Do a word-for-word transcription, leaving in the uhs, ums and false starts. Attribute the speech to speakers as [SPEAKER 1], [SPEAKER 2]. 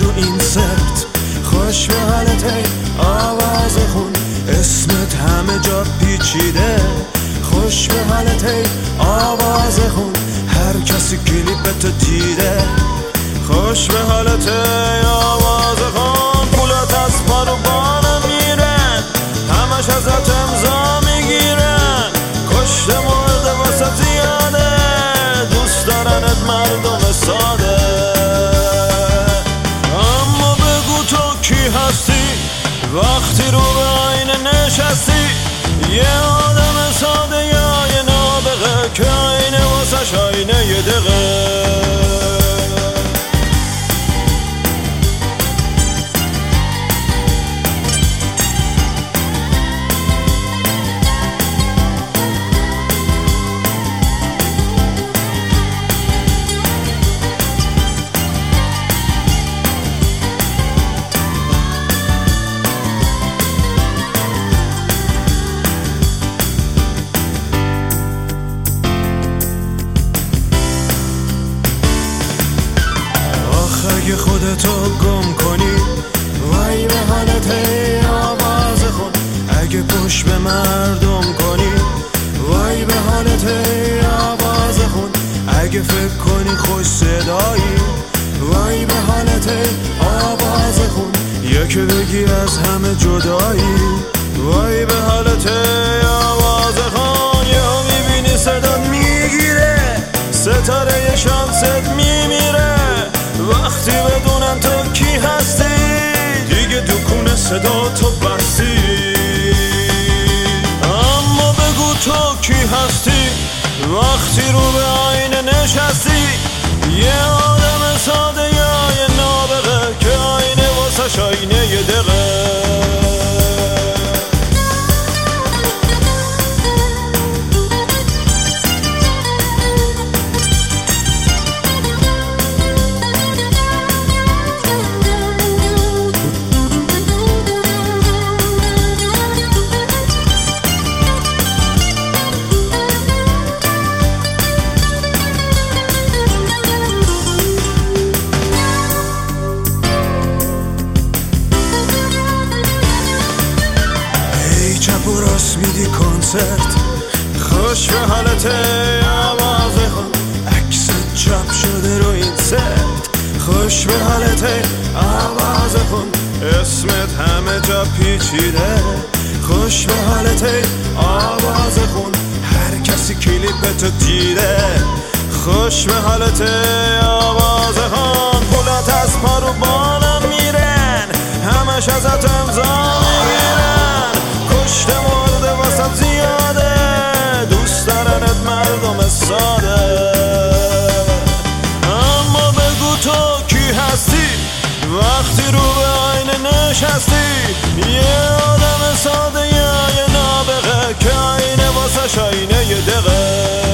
[SPEAKER 1] رو این سرت. خوش به حالت ای آواز خون، اسمت همه جا پیچیده. خوش به حالت ای آواز خون، هر کسی کلیپتو دیده. خوش به حالت ای آواز خون، پولت از پارو بانم میرن، همش ازت امضا میگیرن. کشته مرده واسه زیاده، دوست دارنت مردم ساده. اما بگو تو کی هستی وقتی رو به آینه نشستی؟ یه آدم ساده یا یه نابغه که آینه واسش آینه یه دقیقه؟ اگه خودتو گم کنی وای به حالت ای آواز خون. اگه پشت به مردم کنی وای به حالت ای آواز خون. اگه فکر کنی خوش صدایی وای به حالت ای آواز خون. یکی بگی از همه جدایی وای به حالت ای آواز خون. یا میبینی صدات میگیره، ستاره شانست میمیره. وقتی بدونن تو کی هستی دیگه دکون صدا تو بستی. اما بگو تو کی هستی وقتی رو به آینه نشستی؟ یه آدم ساده یا یه نابغه که آینه واسش آینه یه دقیقه؟ میدی کنسرت، خوش به حالت آواز خون. عکس چاپ شده رو این ست، خوش به حالت آواز خون. اسمت همه جا پیچیده، خوش به حالت آواز خون. هر کسی کلیپتو دیده، خوش به حالت آواز خون. پولت از پارو بانم میرن، همش ازت امضا میگیرن. کشته مرده واسه زیاده، دوست دارنت مردم ساده. اما بگو تو کی هستی وقتی رو به آینه نشستی؟ یه آدم ساده یا یه نابغه که آینه واسه آینه یه دقیقه؟